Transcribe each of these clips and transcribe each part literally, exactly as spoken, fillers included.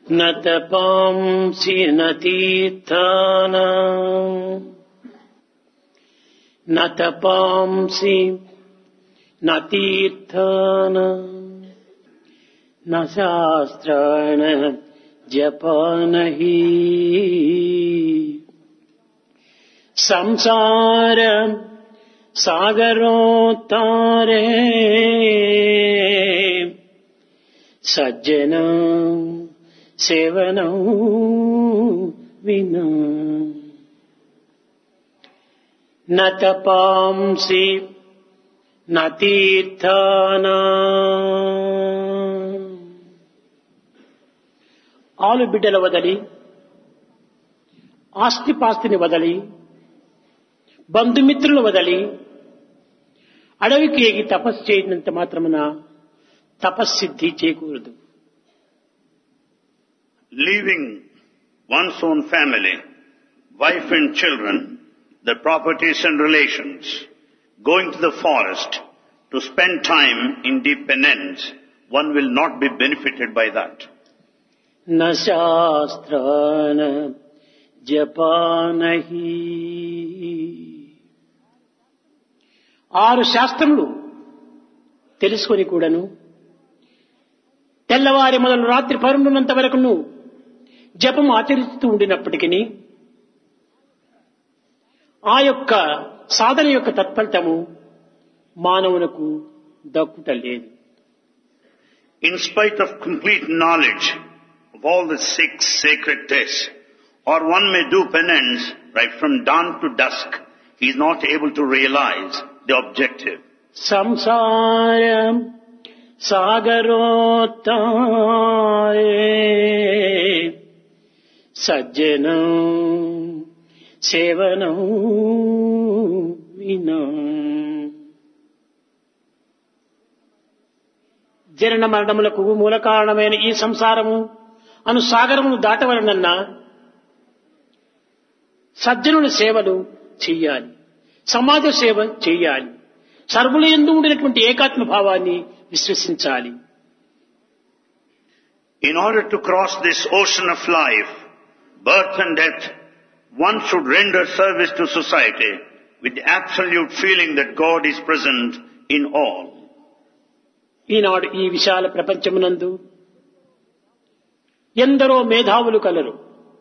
न तपांसि न तीर्थानां न तपांसि न तीर्थानां न शास्त्राण जपानहि संसार सागरोत्तारे सज्जन सेवनं विना न तपांसि न तीर्थानां ఆలు బిడ్డల వదలి ఆస్తిపాస్తిని వదలి బంధుమిత్రులు వదలి అడవికి ఎగి తపస్సు చేయనంత మాత్రమున తపస్సిద్ధి చేకూరదు. Leaving one's own family, wife and children, their properties and relations, going to the forest to spend time in deep penance, one will not be benefited by that. न शास्त्रान జపానహి ఆరు శాస్త్రములు తెలుసుకొని కూడాను తెల్లవారి మొదలు రాత్రి పరుండున్నంత వరకును జపం ఆచరిస్తూ ఉండినప్పటికీ ఆ యొక్క సాధన యొక్క తత్ఫలితము మానవునకు దక్కుట లేదు. In spite of complete knowledge of all the six sacred texts, or one may do penance right from dawn to dusk, he is not able to realize the objective. సంసారం సాగరోత్తారే సజ్జనం సేవనం వినా జనన మరణములకు మూల కారణమైన ఈ సంసారము అను సాగరమును దాటవలనన్నా సజ్జనుల సేవలు చెయ్యాలి, సమాజ సేవ చెయ్యాలి, సర్వుల యందు ఉండినటువంటి ఏకాత్మ భావాన్ని విశ్వసించాలి. In order to cross this ocean of life, birth and death, one should render service to society with the absolute feeling that God is present in all. ఈనాడు ఈ విశాల ప్రపంచమునందు ఎందరో మేధావులు కలరు.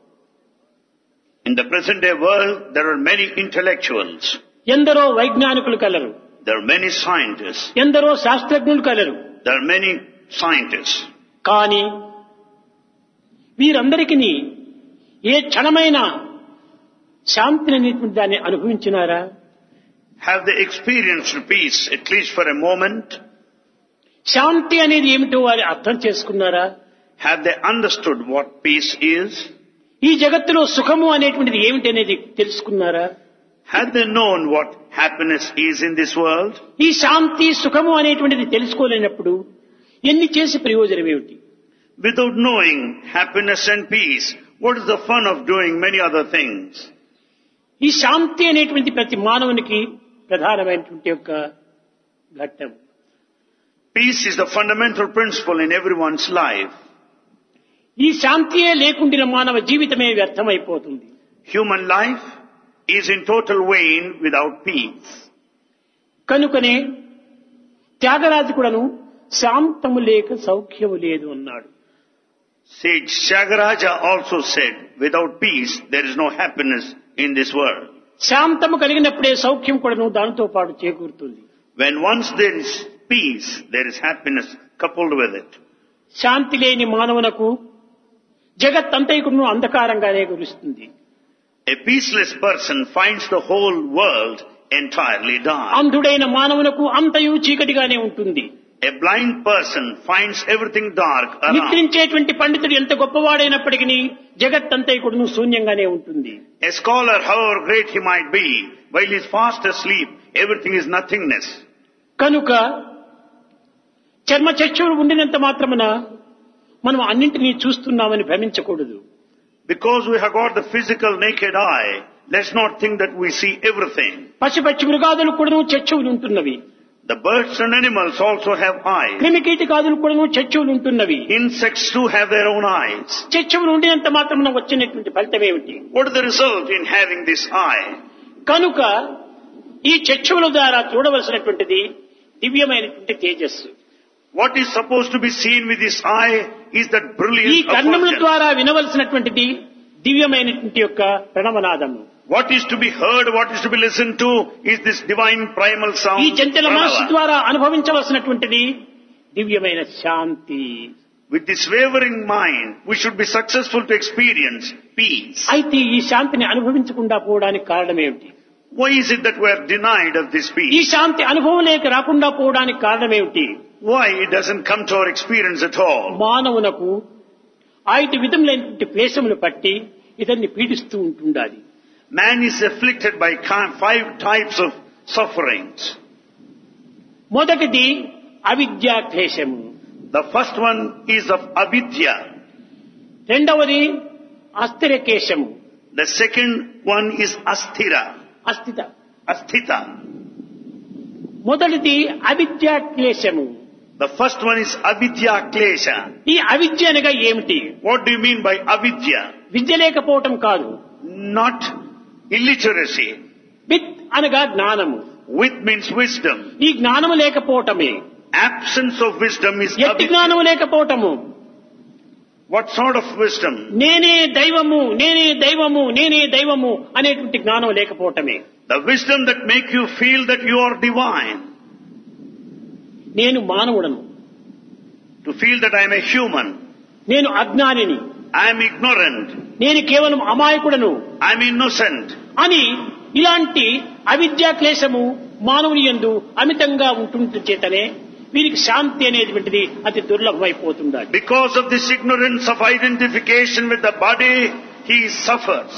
In the present day world, there are many intellectuals. ఎందరో వైజ్ఞానికులు కలరు. There are many scientists. ఎందరో శాస్త్రజ్ఞులు కలరు. There are many scientists. కానీ వీరందరికీ ఏ క్షణమైన శాంతిని అనేటువంటి దాన్ని అనుభవించినారా? Have they experienced peace at least for a moment? శాంతి అనేది ఏమిటో వారు అర్థం చేసుకున్నారా? Have they understood what peace is? ఈ జగత్తులో సుఖము అనేటువంటిది ఏమిటి అనేది తెలుసుకున్నారా? Have they known what happiness is in this world? ఈ శాంతి సుఖము అనేటువంటిది తెలుసుకోలేనప్పుడు ఎన్ని చేసి ప్రయోజనం ఏమిటి? Without knowing happiness and peace, what is the fun of doing many other things? ఈ శాంతి అనేటువంటి ప్రతి మానవునికి ప్రధానమైనటువంటి యొక్క ఘట్టం. Peace is the fundamental principle in everyone's life. ఈ శాంతియే లేకుండిన మానవ జీవితమే వ్యర్థమైపోతుంది. Human life is in total vain without peace. కనుకనే త్యాగరాజు కూడాను శాంతము లేక సౌఖ్యము లేదు అన్నాడు. Sage Tyagaraja also said, without peace there is no happiness in this world. శాంతము కలిగినప్పుడే సౌఖ్యం కూడాను దానితో పాటు చేకూరుతుంది. When once there is peace, there is happiness coupled with it. శాంతి లేని మానవునకు జగత్ అంతైకును అంధకారంగానే గురుస్తుంది. A peaceless person finds the whole world entirely dark. అంధుడైన మానవునకు అంతయు చీకటిగానే ఉంటుంది. A blind person finds everything dark around. నిద్రించేటువంటి పండితుడు ఎంత గొప్పవాడైనప్పటికీ జగత్ అంతైకును శూన్యంగానే ఉంటుంది. A scholar, however great he might be, while he is fast asleep, everything is nothingness. కనుక చర్మ చక్షువులు ఉండినంత మాత్రమున మనం అన్నింటినీ చూస్తున్నామని భ్రమించకూడదు. Because we have got the physical naked eye, let's not think that we see everything. పశుపక్షి మృగాదులు కూడా చక్షువులు ఉంటున్నవి. The birds and animals also have eyes. క్రిమికీటకాదులు కూడా చచ్చువులు ఉంటున్నవి. Insects too have their own eyes. చచ్చువులు ఉండినంత మాత్రమున వచ్చినటువంటి ఫలితం ఏమిటి? What is the result in having this eye? కనుక ఈ చచ్చువుల ద్వారా చూడవలసినటువంటిది దివ్యమైనటువంటి తేజస్సు. What is supposed to be seen with this eye is that ఈ brilliance of కర్ణముల fortune. ద్వారా వినవలసినటువంటిది దివ్యమైనటువంటి యొక్క ప్రణవనాదము. What is to be heard, what is to be listened to is this divine primal sound. ఈ చంచల మనస్సు Pranava. ద్వారా అనుభవించవలసినటువంటిది దివ్యమైన శాంతి. With this wavering mind, we should be successful to experience peace. అయితే ఈ శాంతిని అనుభవించకుండా పోవడానికి కారణం ఏమిటి? Why is it that we are denied of this ఈ peace? శాంతి అనుభవం లేక రాకుండా పోవడానికి కారణం ఏమిటి? Why it doesn't come to our experience at all? మానవునకు ఐదు విధములైనటువంటి క్లేశములు పట్టి ఇతన్ని పీడిస్తూ ఉంటుండాలి. Man is afflicted by ki- five types of sufferings. మొదటిది అవిద్యా క్లేశము, The first one is of avidya. రెండవది అస్థిర కేశము, The second one is asthira. అస్థిత. Asthita. మొదటిది అవిద్యా క్లేశము. The first one is avidya klesha. ఈ అవిద్య అనగా ఏమిటి? What do you mean by avidya? విద్య లేకపోవటం కాదు. Not illiteracy. విత్ అనగా జ్ఞానము. With means wisdom. ఈ జ్ఞానము లేకపోవటమే. Absence of wisdom is ఎట్టి avidya. జ్ఞానము లేకపోవటము. What sort of wisdom? నేనే దైవము, నేనే దైవము, నేనే దైవము అనేటువంటి జ్ఞానం లేకపోవటమే. The wisdom that make you feel that you are divine. నేను మానవుడను, To feel that I am a human. నేను అజ్ఞానిని, I am ignorant. నేను కేవలం అమాయకుడను I am innocent. అని ఇలాంటి అవిద్యా క్లేశము మానవుని యందు అమితంగా ఉంటుంట చేతనే వీరికి శాంతి అనేటువంటిది అతి దుర్లభమైపోతుండాలి. Because of this ignorance of identification with the body, he suffers.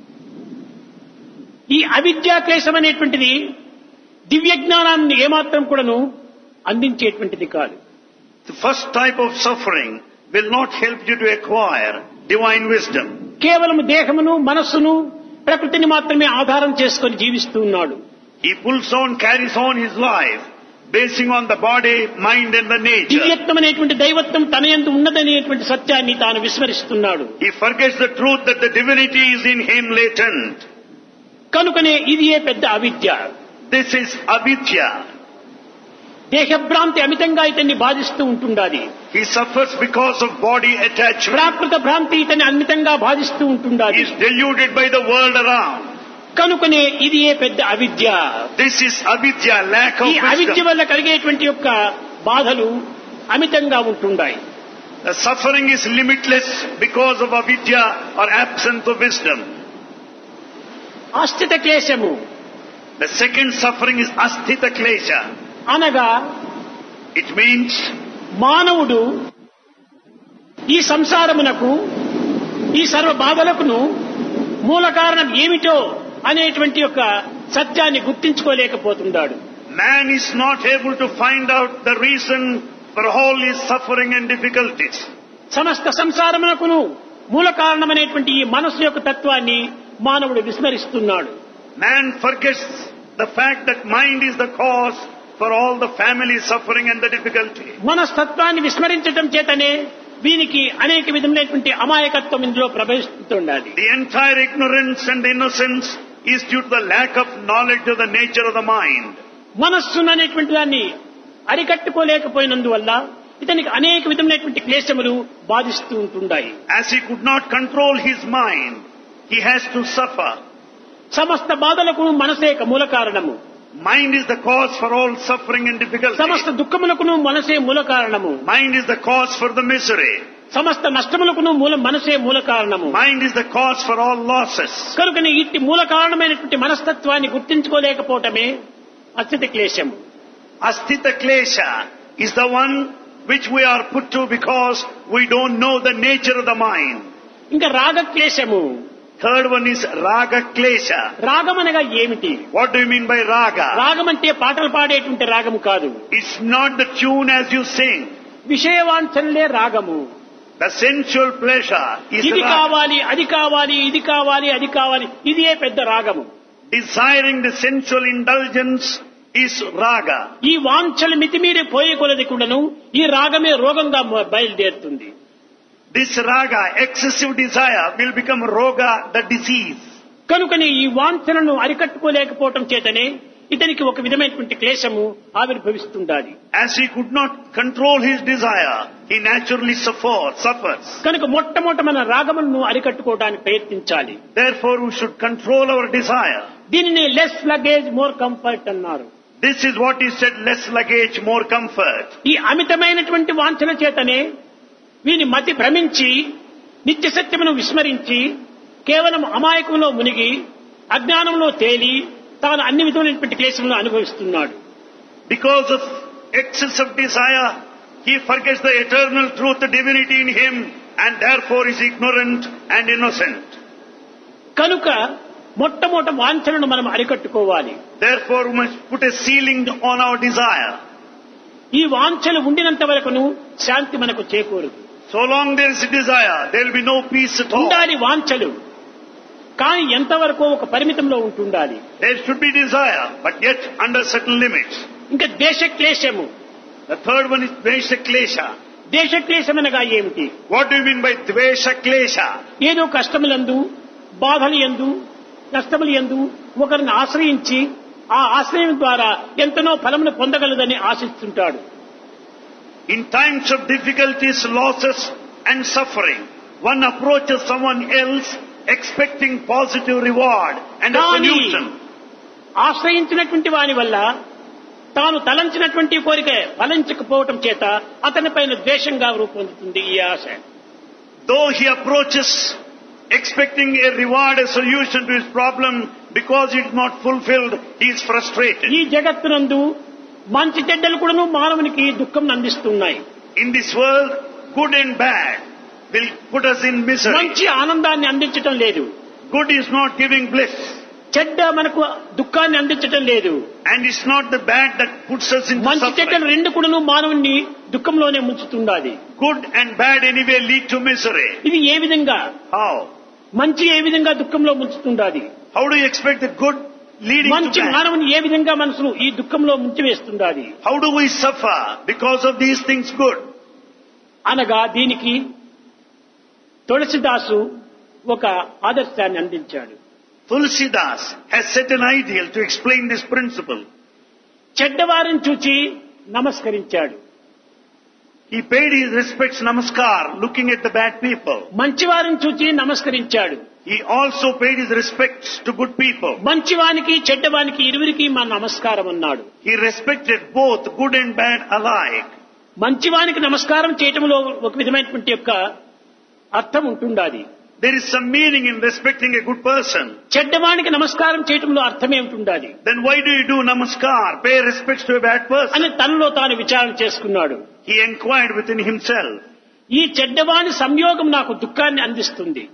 ఈ అవిద్యా క్లేశం అనేటువంటిది దివ్య జ్ఞానాన్ని ఏమాత్రం కూడాను అందించేటువంటిది కాదు. The first type of suffering will not help you to acquire divine wisdom. కేవలం దేహమును, మనస్సును, ప్రకృతిని మాత్రమే ఆధారం చేసుకొని జీవిస్తూ ఉన్నాడు. He pulls on, carries on his life, basing on the body, mind and the nature. దివ్యత్వం అనేటువంటి దైవత్వం తన యందు ఉన్నదనేటువంటి సత్యాన్ని తాను విస్మరిస్తున్నాడు. He forgets the truth that the divinity is in him latent. కనుకనే ఇది ఏ పెద్ద అవిద్య. This is avidya. దేహభ్రాంతి అమితంగా ఇతన్ని బాధిస్తూ ఉంటుండాలి. He suffers because of body attachment. ప్రాకృత భ్రాంతి ఇతన్ని అమితంగా బాధిస్తూ He ఉంటుండాలి. is deluded by the world around. కనుకనే ఇది ఏ పెద్ద అవిద్య. This is avidya, lack of ఈ అవిద్య wisdom. వల్ల కలిగేటువంటి యొక్క బాధలు అమితంగా ఉంటుండాయి. The suffering is limitless because of avidya or absence of wisdom. ఆస్థిత క్లేశము The second suffering is asthita klesha. అనగా It means మానవుడు ఈ సంసారమునకు, ఈ సర్వ బాధలకును మూల కారణం ఏమిటో అనేటువంటి యొక్క సత్యాన్ని గుర్తించుకోలేకపోతున్నాడు. man is not able to find out the reason for all his suffering and difficulties. సమస్త సంసారమునకును మూల కారణమైనటువంటి ఈ మనస్సు యొక్క తత్వాన్ని మానవుడు విస్మరిస్తున్నాడు. Man forgets the fact that mind is the cause for all the family suffering and the difficulty. మనస్తత్వాన్ని విస్మరించడం చేతనే వీనికి అనేక విధములైనటువంటి అమాయకత్వం ఇందులో ప్రవేశిస్తుండాలి. The entire ignorance and innocence is due to the lack of knowledge of the nature of the mind. మనస్సును అనేటువంటి దాన్ని అరికట్టుకోలేకపోయినందువల్ల ఇతనికి అనేక విధములైనటువంటి క్లేశములు బాధిస్తూ ఉంటుండాయి. As he could not control his mind, he has to suffer. సమస్త బాధలకు మనసే మూల కారణము. Mind is the cause for all suffering and difficulty. సమస్త దుఃఖములకును మనసే మూల కారణము. Mind is the cause for the misery. సమస్త నష్టములకును మూల మనసే మూల కారణము. Mind is the cause for all losses. కనుకనే ఇట్టి మూల కారణమైనటువంటి మనస్తత్వాన్ని గుర్తించుకోలేకపోవటమే అస్థిత క్లేశము. Asthita klesha is the one which we are put to because we don't know the nature of the mind. ఇంకా రాగ క్లేశము. Third one is raga klesha. రాగం అనగా ఏమిటి? What do you mean by raga? రాగం అంటే పాటలు పాడేటువంటి రాగము కాదు. It's not the tune as you sing. విషయవాంఛనలే రాగము. The sensual pleasure is ఇది raga. కావాలి, అది కావాలి, ఇది కావాలి, అది కావాలి, ఇదే పెద్ద రాగము. Desiring the sensual indulgence is raga. ఈ వాంఛలు మితిమీరి పోయే కొలది కూడాను ఈ రాగమే రోగంగా బయలుదేరుతుంది. This raga, excessive desire, will become roga, the disease. కనుకనే ఈ వాంఛలను అరికట్టుకోలేకపోవటం చేతనే ఇతనికి ఒక విధమైనటువంటి క్లేశము ఆవిర్భవిస్తుండాలి. As he could not control his desire, he naturally suffer, suffers. కనుక మొట్టమొదట మన రాగములను అరికట్టుకోవడానికి ప్రయత్నించాలి. Therefore we should control our desire. దీనిని లెస్ లగేజ్ మోర్ కంఫర్ట్ అన్నారు. This is what he said, less luggage, more comfort. ఈ అమితమైనటువంటి వాంఛన చేతనే వీని మతి భ్రమించి నిత్య సత్యమును విస్మరించి కేవలం అమాయకంలో మునిగి అజ్ఞానంలో తేలి తాను అన్ని విధమైనటువంటి క్లేశములను అనుభవిస్తున్నాడు. Because of excess of desire, he forgets the eternal truth, the divinity in him, and therefore is ignorant and innocent. కనుక మొట్టమొదట వాంఛనను మనం అరికట్టుకోవాలి. Therefore we must put a ceiling on our desire. ఈ వాంఛలు ఉండినంత వరకును శాంతి మనకు చేకూరదు. So long there is a desire, there will be no peace at all. ఉండాలి వాంఛలు, కానీ ఎంతవరకు ఒక పరిమితంలో ఉంటుండాలి. There should be desire, but yet under certain limits. ఇంకా దేశ క్లేశము. The third one is Dvesha Klesha. దేశ క్లేశం అనగా ఏమిటి? What do you mean by Dvesha Klesha? ఏదో కష్టములందు, బాధలు యందు, కష్టములు యందు ఒకరిని ఆశ్రయించి ఆ ఆశ్రయం ద్వారా ఎంతనో ఫలమును పొందగలదని ఆశిస్తుంటాడు. In times of difficulties, losses and suffering, one approaches someone else expecting positive reward and a solution. ఆశ్రయించినటువంటి వాని వల్ల తాను తలంచినటువంటి కోరిక ఫలించకపోవటం చేత అతని పైన ద్వేషంగా రూపొందుతుంది ఈ ఆశ. Though he approaches expecting a reward, a solution to his problem, because it is not fulfilled, he is frustrated. ఈ జగత్తునందు మంచి చెడ్డలు కూడాను మానవునికి దుఃఖం అందిస్తున్నాయి. In this world, good and bad will put us in misery. మంచి ఆనందాన్ని అందించటం లేదు. Good is not giving bliss. చెడ్డ మనకు దుఃఖాన్ని అందించటం లేదు. And it's not the bad that puts us into మంచి చెడ్డలు suffering. రెండు కూడాను మానవుని దుఃఖంలోనే ముంచుతున్నది. Good and bad anyway lead to misery. ఇది ఏ విధంగా? How? మంచి ఏ విధంగా దుఃఖంలో ముంచుతుండాలి? How do you expect the good leading మంచి to bad? మానవుని ఏ విధంగా మనసును ఈ దుఃఖంలో ముంచివేస్తుండాలి? How do we suffer because of these things good? అనగా దీనికి తులసిదాసు ఒక ఆదర్శాన్ని అందించాడు. Tulsidas has set an ideal to explain this principle. చెడ్డవారిని చూచి నమస్కరించాడు. He paid his respects namaskar looking at the bad people. మంచివారిని చూచి నమస్కరించాడు. He also paid his respects to good people. మంచివానికి చెడ్డవానికి ఇరువురికి మా నమస్కారం అన్నాడు. He respected both good and bad alike. మంచివానికి నమస్కారం చేయటంలో ఒక విధమైనటువంటి యొక్క అర్థం ఉంటుండాలి. There is some meaning in respecting a good person. చెడ్డవానికి నమస్కారం చేయటంలో అర్థం ఏమిటుండాలి? Then why do you do namaskar, pay respects to a bad person? అని తనలో తాను విచారణ చేసుకున్నాడు. He inquired within himself. ఈ చెడ్డవాని సంయోగం నాకు దుఃఖాన్ని అందిస్తుంది.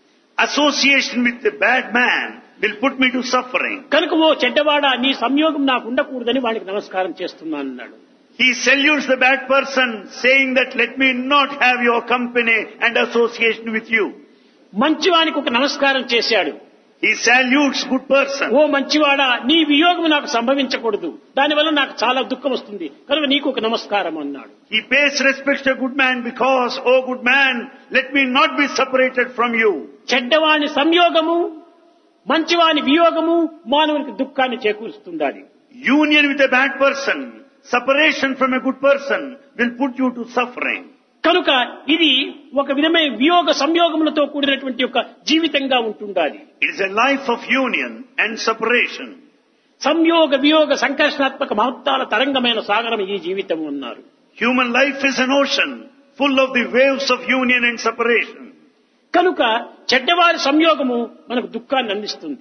Association with the bad man will put me to suffering. కనుక ఓ చెడ్డవాడా నీ సంయోగం నాకు ఉండకూడదని వానికి నమస్కారం చేస్తున్నాను అన్నాడు. He salutes the bad person saying that let me not have your company and association with you. మంచివానికి ఒక నమస్కారం చేశాడు. He salutes good person. ఓ మంచివాడా నీ వియోగం నాకు సంభవించకూడదు, దానివల్ల నాకు చాలా దుఃఖం వస్తుంది కనుక నీకు ఒక నమస్కారం అన్నాడు. He pays respect to a good man because, oh good man, let me not be separated from you. చెడ్డవాని సంయోగము మంచివాని వియోగము మానవునికి దుఃఖాన్ని చేకూరుస్తుండాలి. Union with a bad person, separation from a good person will put you to suffering. కనుక ఇది ఒక విధమైన వియోగ సంయోగములతో కూడినటువంటి ఒక జీవితంగా ఉంటుండాలి. It is a life of union and separation. సంయోగ వియోగ సంకర్షణాత్మక మహత్తాల తరంగమైన సాగరం ఈ జీవితం అన్నారు. Human life is an ocean full of the waves of union and separation. కనుక చెడ్డవారి సంయోగము మనకు దుఃఖాన్ని అందిస్తుంది.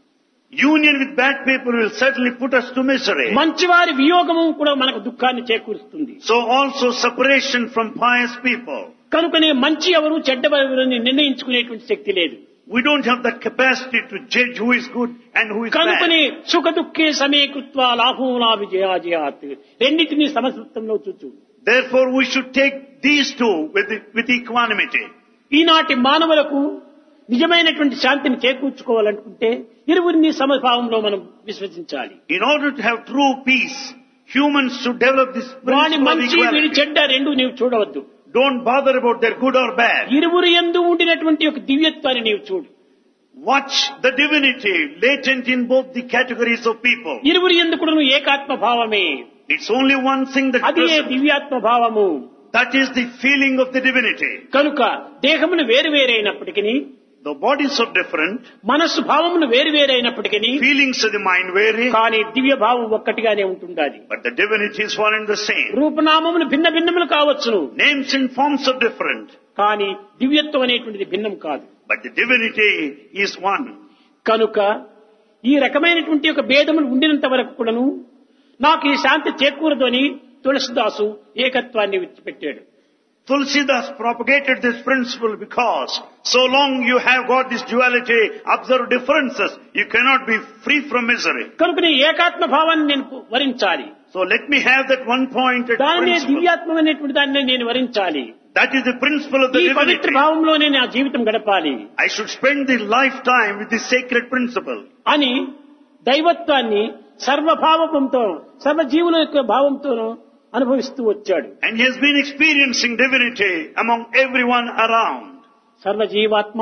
Union with bad people will certainly put us to misery. మంచివారి వియోగము కూడా మనకు దుఃఖాన్ని చేకూరుస్తుంది. So also separation from pious people. కనుకనే మంచి ఎవరు చెడ్డవారిని నిర్ణయించుకునేటువంటి శక్తి లేదు. We don't have that capacity to judge who is good and who is కనుకనే bad. సుఖ దుఃఖే సమీకృత్వ లాభోలా విజయాజయాత్ రెండింటినీ సమసత్వంలో చూచు. Therefore we should take these two with, with equanimity. ఈనాటి మానవులకు నిజమైనటువంటి శాంతిని చేకూర్చుకోవాలనుకుంటే ఇరువురిని సమభావంలో మనం విశ్వసించాలి. In order to have true peace, humans should develop this వాని principle of మంచి వీడి equality. చెడ్డ రెండు నీవు చూడవద్దు. Don't bother about their good or bad. ఇరువురు యందు ఉండినటువంటి ఒక దివ్యత్వాన్ని నీవు చూడు. Watch the divinity latent in both the categories of people. ఇరువురు యందు కూడా నువ్వు ఏకాత్మ భావమే. It's only one thing that అది ఏ present. దివ్యాత్మ భావము. That is the feeling of the divinity. కనుక దేహమును వేరు వేరైనప్పటికీ, The bodies are different, మనస్సు భావమును వేరు వేరైనప్పటికీ, feelings of the mind vary, కానీ దివ్య భావం ఒక్కటిగానే ఉంటుండాలి. but the divinity is one and the same. రూపనామములు భిన్న భిన్నములు కావచ్చును, Names and forms are different, కానీ దివ్యత్వం అనేటువంటిది భిన్నం కాదు. but the divinity is one. కనుక ఈ రకమైనటువంటి ఒక భేదములు ఉండినంత వరకు కూడాను నాకు ఈ శాంతి చేకూరదు అని తులసిదాసు ఏకత్వాన్ని విడిచిపెట్టాడు. Tulsidas propagated this principle because so long you have got this duality, observe differences, you cannot be free from misery. కనుక నీ ఏకాత్మ భావాన్ని నేను వరించాలి. So let me have that one pointed దానినే principle. దివ్యాత్మ అనేటువంటి దాన్ని నేను వరించాలి. That is the principle of the ఈ పవిత్ర divinity. భావంలోనే నా జీవితం గడపాలి I should spend the lifetime with this sacred principle. అని దైవత్వాన్ని సర్వభావంతో సర్వజీవుల యొక్క భావంతోనూ అనుభవిస్తూ వచ్చాడు. And he has been experiencing divinity among everyone around. సర్వజీవాత్మ,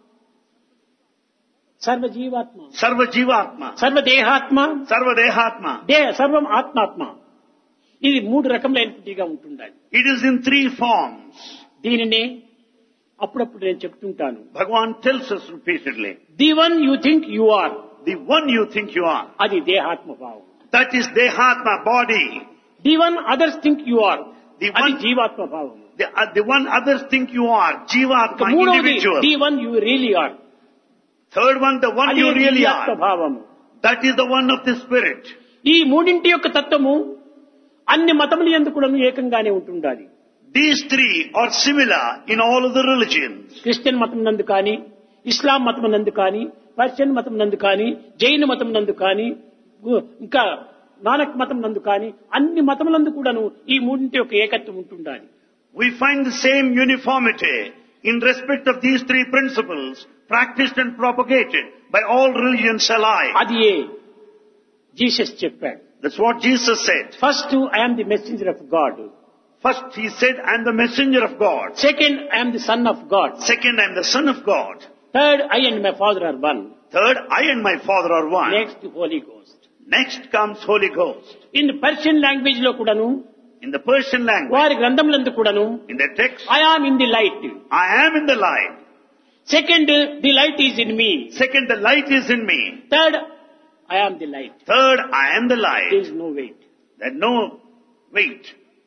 సర్వజీవాత్మ, Sarva Jivatma, సర్వదేహాత్మ, Sarva Dehatma. దేహ సర్వం ఆత్మాత్మ. ఇది మూడు రకములైనట్టుగా ఉంటుండాలి. It is in three forms. దీనినే అప్పుడప్పుడు నేను చెప్తుంటాను. Bhagavan tells us repeatedly. The one you think you are, The one you think you are, అది దేహాత్మ భావం. that is Dehatma, body. The one others think you are, The అది one, జీవాత్మ భావం. the, uh, the one others think you are, Jivatma, మూడవది individual. The one you really are, Third one, the one అది you really దివ్యాత్మ are. భావము. That is the one of the spirit. ఈ మూడింటి యొక్క తత్వము అన్ని మతముల యందు కూడా ఏకంగానే ఉంటుండాలి. These three are similar in all of the religions. Christian మతం నందు కానీ, ఇస్లాం మతం నందు కానీ, పర్షియన్ మతం నందు కానీ, జైన మతం నందు కానీ, ఇంకా నానక్ మతం నందు కానీ, అన్ని మతములందు కూడాను ఈ మూడింటి యొక్క ఏకత్వం ఉంటుండాలి. We find the same uniformity in respect of these three principles practiced and propagated by all religions alike. అది ఏ జీసస్ చెప్పాడు. That's what Jesus said. First I'm the messenger of God, First he said, I am the messenger of God. Second I'm the son of God, Second, I am the son of God. Third I and my father are one, Third, I and my Father are one. Next holy ghost. Next comes Holy Ghost. In Persian language లో కూడాను, In the Persian language, వారి గ్రంథములందు కూడాను in the text, I am in the light, I am in the light. Second the light is in me, Second, the light is in me. Third I am the light, Third, I am the there light. Is no weight. There's no weight.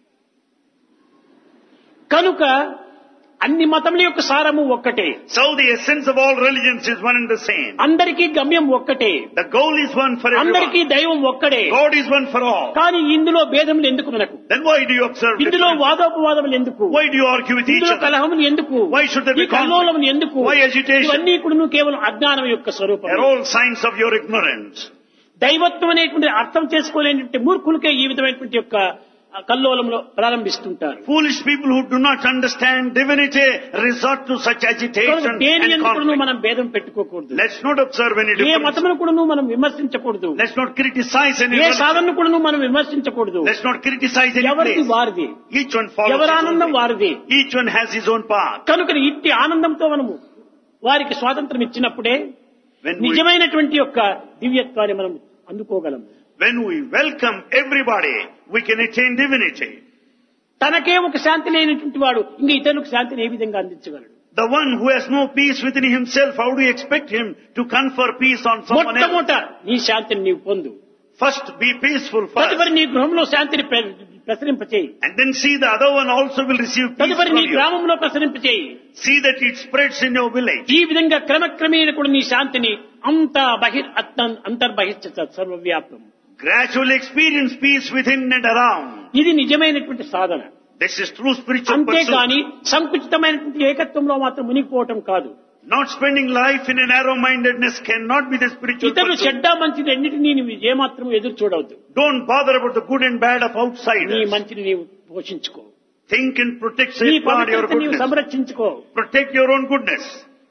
కనుక అన్ని మతముల యొక్క సారము ఒక్కటే, So the essence of all religions is one and the same. అందరికీ గమ్యం ఒక్కటే, The goal is one for అందరికీ everyone. దైవం ఒక్కడే. God is one for all. కానీ ఇందులో భేదములు ఎందుకు మనకు? Then why do you observe ఇందులో difference? వాదోపవాదములు ఎందుకు? Why do you argue with each ఇందులో other? కలహములు ఎందుకు? Why should there ఈ be conflict? కల్లోలములు ఎందుకు? Why agitation? ఇవన్నీ కూడా కేవలం అజ్ఞానం యొక్క స్వరూపం. They're all signs of your ignorance. దైవత్వం అనేటువంటి అర్థం చేసుకోలేనటువంటి మూర్ఖులకే ఈ విధమైనటువంటి యొక్క కల్లోలంలో ప్రారంభిస్తుంటారు. Foolish people who do not understand divinity resort to such agitation దేని and ఎందుకు conflict. మనం భేదం పెట్టుకోకూడదు. Let's not observe any A difference. మతమును కూడా మనం విమర్శించకూడదు. Let's not criticize any A religion. సాధనను కూడా మనం విమర్శించకూడదు. Let's not criticize any ఎవరిది place. వారిది, Each one follows ఎవరి his own ఆనందం way. వారిది. Each one has his own path. కనుక ఇట్టి ఆనందంతో మనము వారికి స్వాతంత్రం ఇచ్చినప్పుడే When we, నిజమైనటువంటి యొక్క దివ్యత్వాన్ని మనం అందుకోగలము. when we welcome everybody, we can attain divinity. తనకే ఒక శాంతి లేనటువంటి వాడు ఇంకా ఇతరులకు శాంతిని ఏ విధంగా అందించగలడు? The one who has no peace within himself, how do you expect him to confer peace on someone else? మొట్టమొదట నీ శాంతిని నీవు పొందు. First, be peaceful first. తదుపరి నీ గృహంలో శాంతిని ప్ర- ప్రసరింపచేయి. And then see the other one also will receive peace తదుపరి from నీ you. గ్రామంలో ప్రసరింపచేయి. See that it spreads in your village. ఈ విధంగా క్రమక్రమేణ కూడా నీ శాంతిని అంత బహిర్ అత్త- అంతర్బహిష్ట సర్వవ్యాప్తం. Gradually experience peace within and around. ఇది నిజమైనటువంటి సాధన. This is true spiritual అంతేకాని pursuit. సంకుచితమైనటువంటి ఏకత్వంలో మాత్రం మునిగిపోవటం కాదు. Not spending life in a narrow-mindedness cannot be the spiritual ఇతరులు pursuit. చెడ్డ మంచిది రెండింటినీ నీవు ఏమాత్రం ఎదురు చూడవద్దు. Don't bother about the good and bad of నీ outsiders. మంచిని నీవు పోషించుకో, Think and protect, నీ safeguard your పవిత్రత నీవు goodness. సంరక్షించుకో. Protect your own goodness.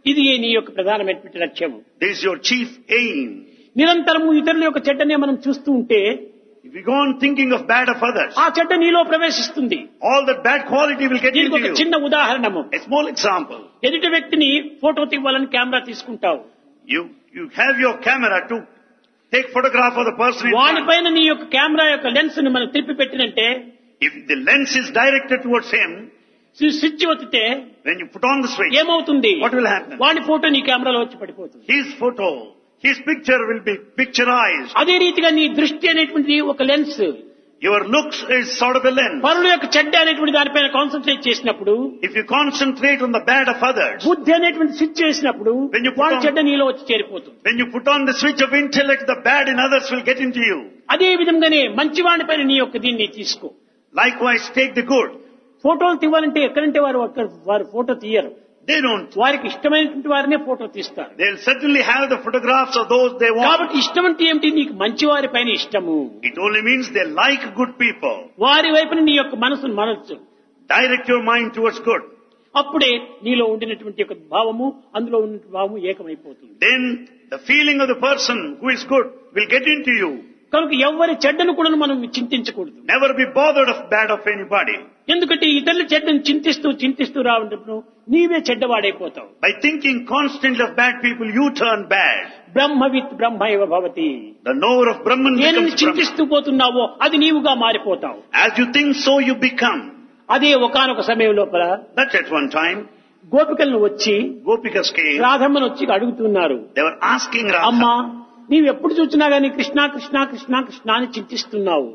ఇది నీ యొక్క ప్రధానమైనటువంటి లక్ష్యం. This is your chief aim. నిరంతరము ఇతరుల యొక్క చెడ్డనే మనం చూస్తూ ఉంటే If you go on thinking of bad of others, ఆ చెడ్డ నీలో ప్రవేశిస్తుంది. all that bad quality will get దీనికి into ఒక you. చిన్న ఉదాహరణము. A small example. ఎదుటి వ్యక్తిని ఫోటో తీయాలని కెమెరా తీసుకుంటావు. You, you have your camera to take photograph of the person in front. వానిపైన నీ యొక్క కెమెరా యొక్క లెన్స్ ని మనం తిప్పి పెట్టినంటే If the lens is directed towards him, switch ఒత్తితే when you put on the switch, ఏమవుతుంది? what will happen? వాని ఫోటో నీ కెమెరాలో వచ్చి పడిపోతుంది. His photo, his picture will be picturized. అదే రీతిగా నీ దృష్టి అనేటువంటి ఒక lens Your looks is sort of a lens. పరుల యొక్క చెడ్డ అనేటువంటి దానిపైన కాన్సన్ట్రేట్ చేసినప్పుడు, If you concentrate on the bad of others, బుద్ధి అనేటువంటి స్విచ్ చేసినప్పుడు When you put వాడి on- చెడ్డ నీలో వచ్చి చేరిపోతుంది. when you put on the switch of intellect, the bad in others will get into you. అదే విధంగానే మంచివాడి పైన నీ యొక్క దీన్ని తీసుకో. Likewise, take the good. ఫోటోలు తీయాలంటే ఎక్కడంటే వారు ఒక్క- వారు ఫోటో తీయరు. They don't. వారికి ఇష్టమైనటువంటి వారినే ఫోటో తీస్తారు. They'll certainly have the photographs of those they want. కాబట్టి ఇష్టం అంటే ఏమిటి? నీకు మంచివారి పైన ఇష్టము. It only means they like good people. వారి వైపున నీ యొక్క మనసును మనసు Direct your mind towards good. అప్పుడే నీలో ఉండినటువంటి యొక్క భావము అందులో ఉన్న భావము ఏకమైపోతుంది. Then the feeling of the person who is good will get into you. కనుక ఎవరి చెడ్డను కూడా మనం చింతించకూడదు. Never be bothered of bad of anybody. ఎందుకంటే ఇతరుల చెడ్డను చింతిస్తూ చింతిస్తూ రావడం నీవే చెడ్డవాడైపోతావు. By thinking constantly of bad people, you turn bad. బ్రహ్మవిత్ బ్రహ్మైవ Bhavati. The knower of Brahman నేను becomes Brahman. చింతిస్తూ పోతున్నావో అది నీవుగా మారిపోతావు. As you think, so you become. అదే ఒకానొక సమయం లోపల That at one time, గోపికలను వచ్చి Gopikas came. రాధమ్మను వచ్చి అడుగుతున్నారు, They were asking అమ్మా Radha, నీవు ఎప్పుడు చూసినా గానీ కృష్ణ కృష్ణ కృష్ణ కృష్ణ అని చింతిస్తున్నావు.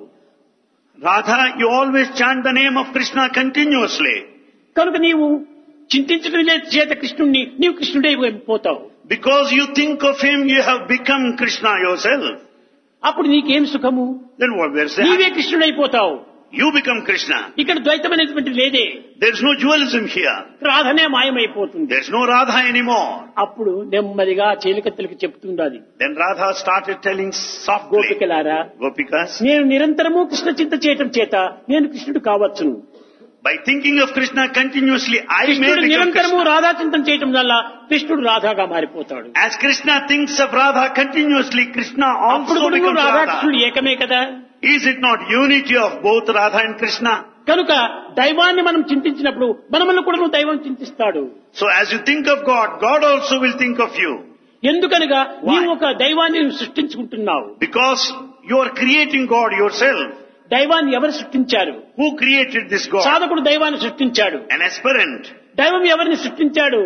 Radha, you always chant the name of Krishna continuously. కనుక నీవు చింతించడం చేత కృష్ణుణ్ణి నీవు కృష్ణుడై పోతావు. Because you think of him, you have become Krishna yourself. అప్పుడు నీకేం సుఖము? Then what we're నీవే saying? కృష్ణుడైపోతావు. You become Krishna. ఇక్కడ ద్వైతం అనేటువంటి లేదే. There's no dualism here. రాధనే మాయమైపోతుంది. There's no Radha anymore. అప్పుడు నెమ్మదిగా చీలికత్తెలకు చెప్తుండాలి, Then Radha started telling softly, గోపికలారా Gopikas, నేను నిరంతరము కృష్ణ చింత చేయటం చేత నేను కృష్ణుడు కావచ్చును. by thinking of Krishna continuously, I may కృష్ణుడు become నిరంతరము Krishna. రాధా చింతన చేయటం వల్ల కృష్ణుడు రాధాగా మారిపోతాడు. As Krishna thinks of Radha continuously, Krishna అప్పుడు also కూడా becomes రాధా Radha. కృష్ణుడు ఏకమే కదా. Is it not unity of both Radha and Krishna? కనుక దైవాన్ని మనం చింతించినప్పుడు మనల్ని కూడా నువ్వు దైవం చింతిస్తాడు. So as you think of God, God also will think of you. ఎందుకనగా Why? నీవు ఒక దైవాన్ని సృష్టించుకుంటున్నావు. Because you are creating God yourself. దైవాన్ని ఎవరు సృష్టించారు? Who created this God? సాధకుడు దైవాన్ని సృష్టించాడు. An aspirant. దైవం ఎవరిని సృష్టించాడు?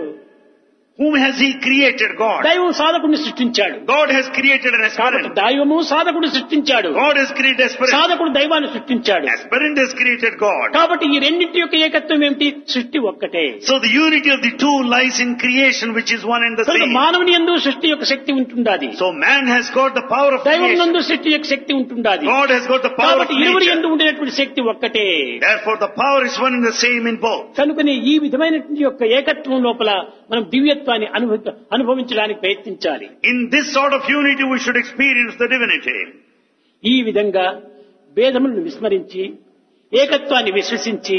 Whom has he created? God. దైవం సాధకుడిని సృష్టించాడు. God has created an కాబట్టి aspirant. దైవము సాధకుడు సృష్టించాడు. God has created aspirant. సాధకుడు దైవాన్ని సృష్టించాడు. Aspirant has created God. కాబట్టి ఈ రెండింటి యొక్క ఏకత్వం ఏమిటి? సృష్టి ఒక్కటే. So the unity of the two lies in creation, which is one and the కనుక same. మానవుని యందు సృష్టి యొక్క శక్తి ఉంటుండాది. So man has got the power of దైవం creation. నందు సృష్టి యొక్క శక్తి ఉంటుండాది. God has got the power of కాబట్టి ఇరువురి యందు nature. ఉండేటువంటి శక్తి ఒక్కటే. Therefore the power is one and the same in both. కనుకనే ఈ విధమైనటువంటి యొక్క ఏకత్వం లోపల మనం దివ్యత్వాన్ని అనుభవ అనుభవించడానికి ప్రయత్నించాలి. In this sort of unity we should experience the divinity. ఈ విధంగా భేదములను విస్మరించి ఏకత్వాన్ని విశ్వసించి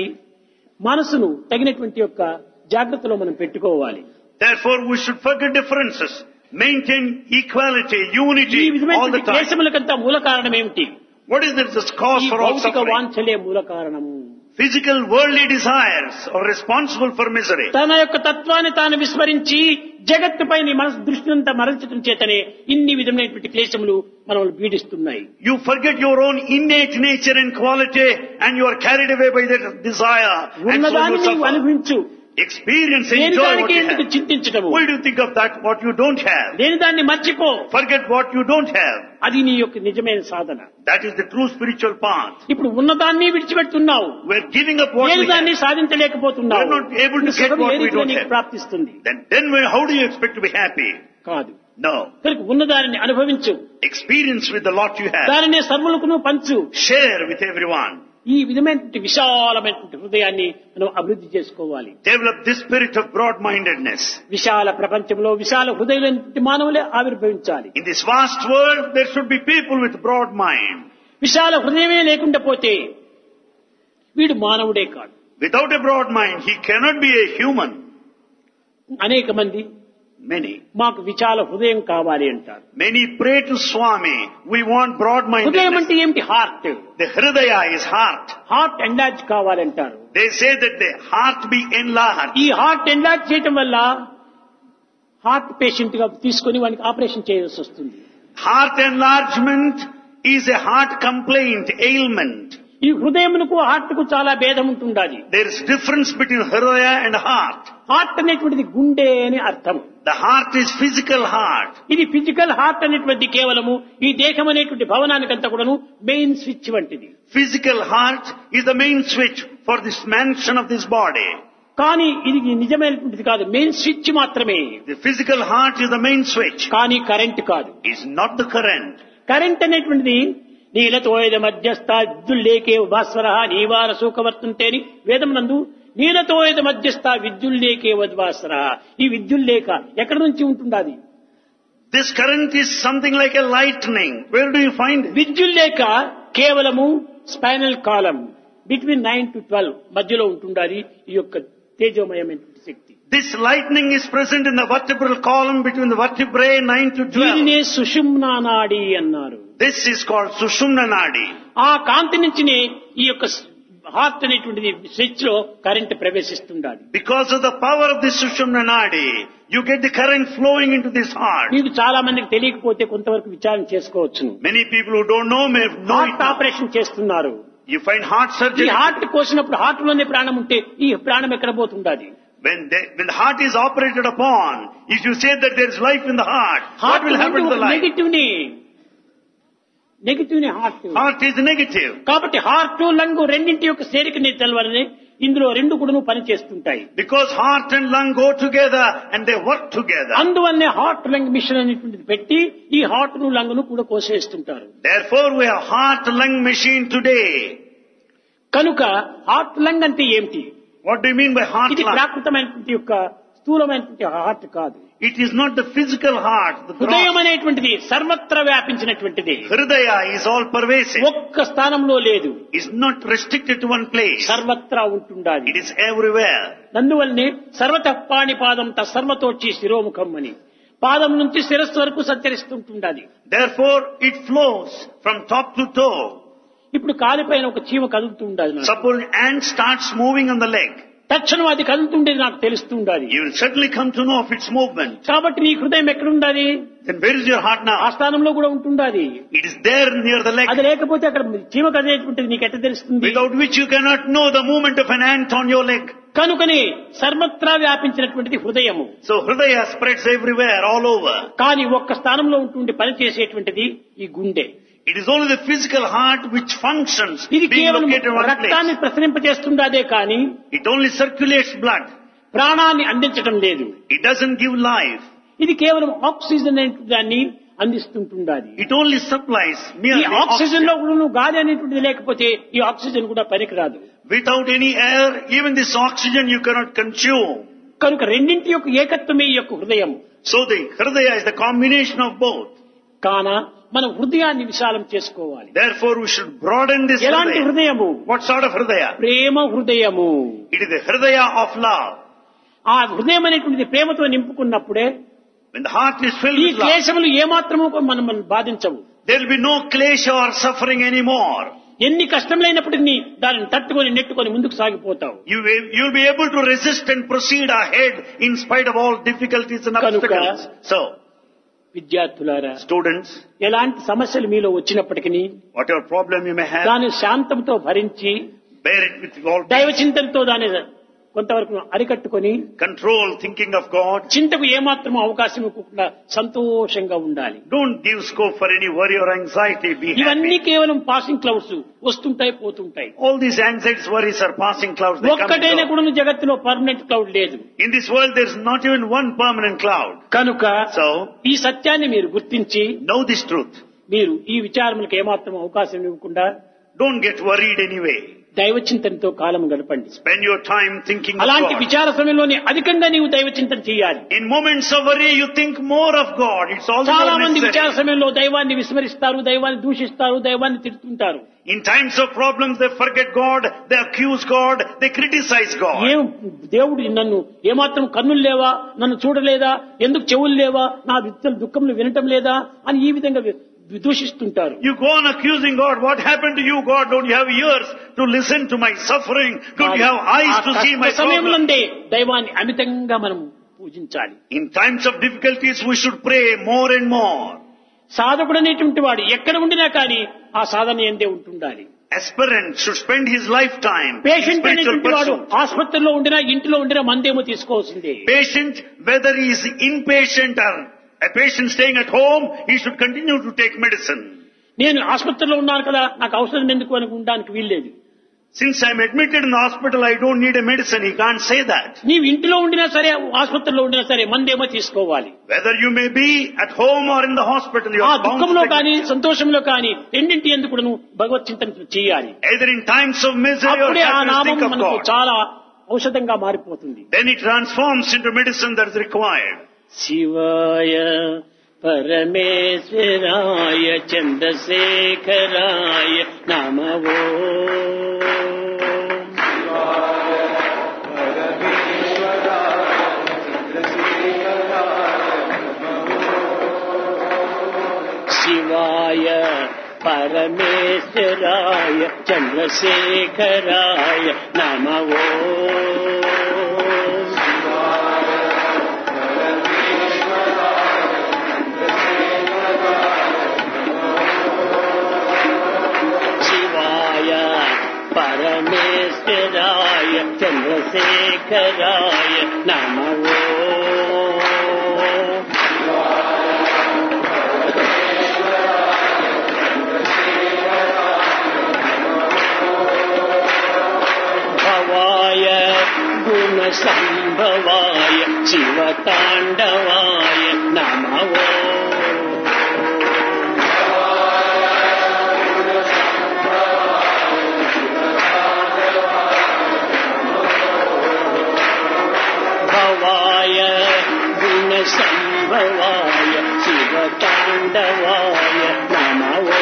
మనసును తగినటువంటి యొక్క జాగ్రత్తలో మనం పెట్టుకోవాలి. Therefore we should forget differences, maintain equality, unity ఈ all the విధమైనటువంటి time. క్లేశములకంతా మూల కారణం ఏమిటి? What is this cause ఈ for all భౌతిక suffering? వాంఛలే మూల కారణము. Physical worldly desires are responsible for misery. తన యొక్క తత్వాన్ని తాను విస్మరించి జగత్తుపై నీ మనసు దృష్టినంతా మరల్చడం చేతనే ఇన్ని విధమైనటువంటి క్లేశములు మనల్ని పీడిస్తున్నాయి. You forget your own innate nature and quality and you are carried away by that desire and so ఉన్నదాన్ని you నీవు suffer. అనుభవించు. Experience, దేని enjoy what దానికి you ఎందుకు have. చింతించడము? Why do you think of that what you don't have? దేని దాన్ని మర్చిపో. Forget what you don't have. అది నీ యొక్క నిజమైన సాధన. That is the true spiritual path. ఇప్పుడు ఉన్నదాన్ని విడిచిపెడుతున్నావు. We're giving up what దేని we have. దాన్ని సాధించలేకపోతున్నావు. We're not able to get సుఖం what ఏ we రీతిలో don't నీకు have. ప్రాప్తిస్తుంది? Then, then we- how do you expect to be happy? కాదు. No. కనుక ఉన్నదానిని అనుభవించు. Experience with the lot you have. దానినే సర్వులకును పంచు. Share with everyone. ఈ విధమైనటువంటి విశాలమైనటువంటి హృదయాన్ని మనం అభివృద్ధి చేసుకోవాలి. Develop this spirit of broad-mindedness. విశాల ప్రపంచంలో విశాల హృదయులైనటువంటి మానవులే ఆవిర్భవించాలి. In this vast world, there should be people with broad mind. విశాల హృదయమే లేకుండా పోతే వీడు మానవుడే కాదు. Without a broad mind, he cannot be a human. అనేక మంది Many. మాకు విశాల హృదయం కావాలి అంటారు. Many pray to Swami, we want హృదయం broad-mindedness. అంటే ఏమిటి? Heart. The Hridaya is heart. Heart enlarge కావాలంటారు. They say that the heart be enlarged. ఈ హార్ట్ ఎంలార్జ్ చేయటం వల్ల హార్ట్ పేషెంట్ గా తీసుకొని వానికి ఆపరేషన్ చేయాల్సి వస్తుంది. Heart enlargement is a heart complaint, ailment. ఈ హృదయమునకు హార్ట్ కు చాలా భేదం ఉంటుండాలి. There is difference between Hridaya and heart. Heart అనేటువంటిది గుండె అని అర్థం. The heart is physical heart. ఇది ఫిజికల్ హార్ట్ అనేటువంటి కేవలము ఈ దేహం అనేటువంటి భవనానికంతా కూడాను మెయిన్ స్విచ్ వంటిది. Physical heart is the main switch for this mansion of this body. కానీ ఇది నిజమైనటువంటిది కాదు, మెయిన్ స్విచ్ మాత్రమే. The physical heart is the main switch. కానీ కరెంట్ కాదు. It's not the current. Current అనేటువంటిది నీలతోయద మధ్యస్థ విద్యుల్లేకే భాస్వర నీవార సూకవర్తుంటే అని వేదమునందు నీలతోయద మధ్యస్థ విద్యుల్లేకే వద్వాస్వర. ఈ విద్యుల్లేఖ ఎక్కడి నుంచి ఉంటుండాది? This current is something like a lightning. Where do you find it? విద్యుల్లేఖ కేవలము spinal column between nine to twelve మధ్యలో ఉంటుండాలి ఈ యొక్క తేజోమయమైనటువంటి శక్తి. This lightning is present in the vertebral column between the vertebrae nine to twelve. దీనినే సుషుమ్నా నాడి అన్నారు. This is called Sushumna Nadi. ఆ కాంతి నుంచినే ఈ యొక్క హార్ట్ అనేటువంటిది స్విచ్ లో కరెంట్ ప్రవేశిస్తుండాలి. Because of the power of this Sushumna Nadi, you get the current flowing into this heart. మీకు చాలా మందికి తెలియకపోతే కొంతవరకు విచారణ చేసుకోవచ్చు. Many people who don't know may know it heart now. Operation చేస్తున్నారు. You find heart ఈ surgery. హార్ట్ కోసినప్పుడు హార్ట్ లోనే ప్రాణం ఉంటే ఈ ప్రాణం ఎక్కడ పోతుండాలి? When, they, when the heart is operated upon, if you say that there is life in the heart, what heart will happen to the life? Negative ని నెగిటివ్ ని హార్ట్. Heart is negative. కాబట్టి heart lung రెండింటి యొక్క చేరికని తెలవాలని ఇందులో రెండు కూడా పని చేస్తుంటాయి. Because heart and lung go together and they work together. అందువల్లనే హార్ట్ లంగ్ మిషన్ అనేటువంటిది పెట్టి ఈ హార్ట్ ను లంగ్ ను కూడా కోసేస్తుంటారు. Therefore we have heart lung machine today. కనుక హార్ట్ లంగ్ అంటే ఏమిటి? What do you mean by heart ఇది lung? ప్రాకృతమైనటువంటి యొక్క స్థూలమైనటువంటి హార్ట్ కాదు. It is not the physical heart. The హృదయం gross. అనేటువంటిది సర్వత్రా వ్యాపించినటువంటిది. Hridaya is all pervasive. ఒక్క స్థానంలో లేదు, It's not restricted to one place. సర్వత్రా ఉంటుండాలి. It is everywhere. అందువల్లనే సర్వతః పాణిపాదం తస్సర్వతోచి శిరోముఖం అని పాదం నుంచి శిరస్సు వరకు సంచరిస్తుంటుండాలి. Therefore it flows from top to toe. ఇప్పుడు కాలిపైన ఒక చీమ కదులుతూ ఉండాలి. నాకు Suppose an ant starts moving on the leg. తక్షణం అది కదులుతుండేది నాకు తెలుస్తూ ఉండాలి. You will certainly come to know of its movement. కాబట్టి నీ హృదయం ఎక్కడ ఉండాలి? Then where is your heart ఆ now? స్థానంలో కూడా ఉంటుండాలి. It is there near the leg. అది లేకపోతే అక్కడ చీమ కదిలేటువంటిది నీకు ఎట్ట తెలుస్తుంది? Without which you cannot know the movement of an ant on your leg. కనుకనే సర్వత్రా వ్యాపించినటువంటిది హృదయము. So Hridaya spreads everywhere, all over. కానీ ఒక్క స్థానంలో ఉంటుండి పనిచేసేటువంటిది ఈ గుండె. It is only the physical heart which functions, ఇది being కేవలం located in one రక్తాన్ని place. ప్రసరింపజేస్తుండదే కానీ It only circulates blood. ప్రాణాన్ని అందించడం లేదు. It doesn't give life. ఇది కేవలం ఆక్సిజన్ అనే దాన్ని అందిస్తుంటుండాలి. It only supplies ఈ merely ఆక్సిజన్ oxygen. లో కూడా నువ్వు గాలి అనేటువంటిది లేకపోతే ఈ ఆక్సిజన్ కూడా పనికిరాదు. Without any air, even this oxygen you cannot consume. కనుక రెండింటి యొక్క ఏకత్వమే ఈ యొక్క హృదయం. So the Hridaya is the combination of both. కాన మనం హృదయాన్ని విశాలం చేసుకోవాలి. Therefore we should broaden this ఎలాంటి Hridaya. హృదయము? What sort of Hridaya? ప్రేమ హృదయము. It is the Hridaya of love. ఆ హృదయం అనేటువంటిది ప్రేమతో నింపుకున్నప్పుడే When the heart is filled ఈ with love, క్లేశములు ఏమాత్రము మనం మనం బాధించవు. there will be no klesha or suffering anymore. ఎన్ని కష్టములైనప్పటికీ దానిని తట్టుకొని నెట్టుకొని ముందుకు సాగిపోతావు. You will, you will be able to resist and proceed ahead in spite of all difficulties and Kanuka. obstacles. So, విద్యార్థులారా, students, ఎలాంటి సమస్యలు మీలో వచ్చినప్పటికీ whatever problem you may have, దాని శాంతంతో భరించి bear it with all దైవ peace. చింతనతో దాని కొంతవరకు అరికట్టుకొని Control thinking of God. చింతకు ఏమాత్రం అవకాశం ఇవ్వకుండా సంతోషంగా ఉండాలి. Don't give scope for any worry or anxiety. Be ఇవన్నీ happy. కేవలం పాసింగ్ క్లౌడ్స్, వస్తుంటాయి పోతుంటాయి. All these anxieties, worries are passing clouds. They come and ఒక్కటైనా go. కూడా జగత్తులో పర్మనెంట్ క్లౌడ్ లేదు. In this world there is not even one permanent cloud. కనుక So, ఈ సత్యాన్ని మీరు గుర్తించి know this truth. మీరు ఈ విచారములకు ఏమాత్రం అవకాశం ఇవ్వకుండా Don't get worried anyway. దైవ చింతనతో కాలం గడపండి. Spend your time thinking of అలాంటి God. విచార సమయంలోనే అధికంగా నీవు దైవ చింతన చేయాలి. In moments of worry, you think more of God. It's also చాలా మంది necessary. విచార సమయంలో దైవాన్ని విస్మరిస్తారు, దైవాన్ని దూషిస్తారు, దైవాన్ని తిడుతుంటారు. In times of problems, they forget God, they accuse God, they criticize God. ఏం దేవుడు నన్ను ఏమాత్రం కన్నులు లేవా, నన్ను చూడలేదా, ఎందుకు చెవులు లేవా, నా దుఃఖంలో వినటం లేదా అని ఈ విధంగా దూషిస్తుంటారు. You go on accusing God. What happened to you, God? Don't you have ears to listen to my suffering? Don't you have eyes to see my problem? సమయంలోనే దైవాన్ని అమితంగా మనం పూజించాలి. In times of difficulties, we should pray more and more. సాధకుడు అనేటువంటి వాడు ఎక్కడ ఉండినా కానీ ఆ సాధన ఎందే ఉంటుండాలి. Aspirant should spend his lifetime in patient spiritual అనేటువంటి వాడు pursuit. ఆసుపత్రిలో ఉండినా ఇంట్లో ఉండినా మందేమో తీసుకోవాల్సిందే. Patient, whether he is inpatient or a patient staying at home, he should continue to take medicine. నేను ఆసుపత్రిలో ఉన్నాను కదా, నాకు ఔషధం ఎందుకు అని ఉండడానికి వీల్లేదు. Since I am admitted in the hospital, I don't need a medicine. He can't say that. నీవు ఇంట్లో ఉండినా సరే, ఆసుపత్రిలో ఉండినా సరే మందేమో తీసుకోవాలి. Whether you may be at home or in the hospital, you ఆ are bound to దుఃఖంలో take కానీ సంతోషంలో కానీ రెండింటి ఎందుకు నువ్వు భగవత్ చింతన చేయాలి. either in times of misery or అప్పుడే ఆ happiness, నామం think of మనకు God. చాలా ఔషధంగా మారిపోతుంది. Then it transforms into medicine that is required. శివాయ పరమేశ్వరాయ చంద్రశేఖరాయ నమో. శివాయ పరమేశ్వరాయ చంద్రశేఖరాయ నమో. పరమేశ్వరాయ చంద్రశేఖరాయ నమో. భవాయ గుణసంభవాయ శివతాండవాయ నమో. భవాయ గుణసంభవాయ శివతాండవాయ నమో.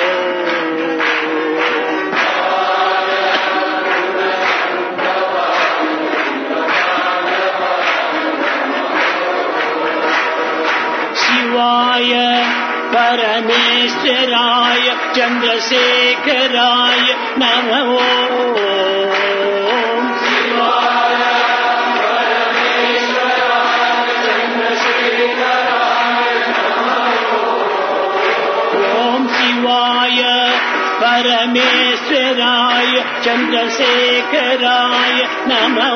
శివాయ పరమేశ్వరాయ చంద్రశేఖరాయ నమో. శివాయ పరమేశ్వరాయ చంద్రశేఖరాయ నమో.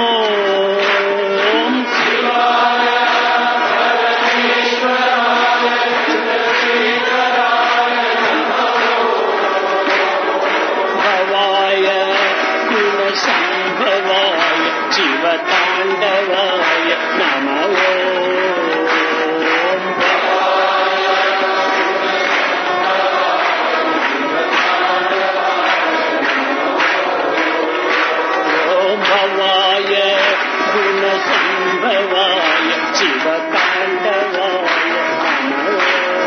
భవాయ గుణసంభవాయ శివతాండవాయ నమో. భవాయ గుణసంభవాయ శివతాండవాయ నమో.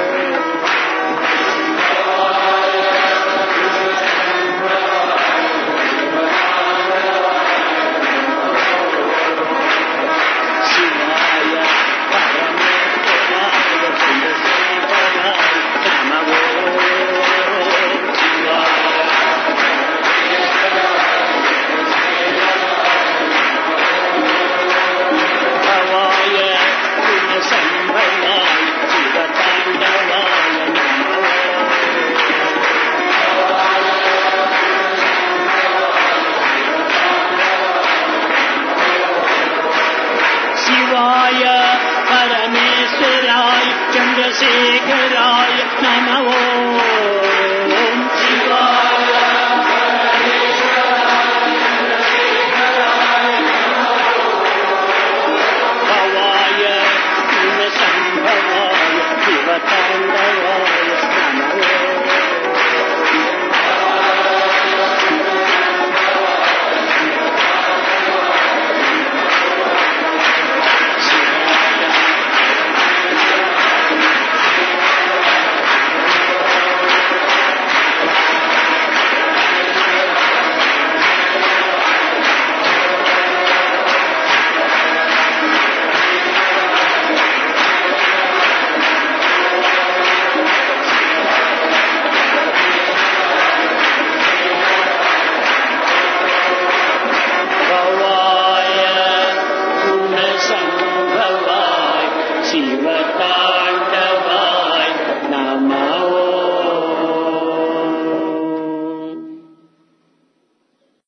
శివాయ పరమేశ్వరాయ చంద్రశేఖరాయ నమో. భవాయ గుణసంభవాయ శివతాండవాయ నమో. శివాయ పరమేశ్వరాయ చంద్రశేఖరాయ నమో. శివాయ భవాయ గుణసంభవాయ శివతాండవాయ నమో. ప్రతాప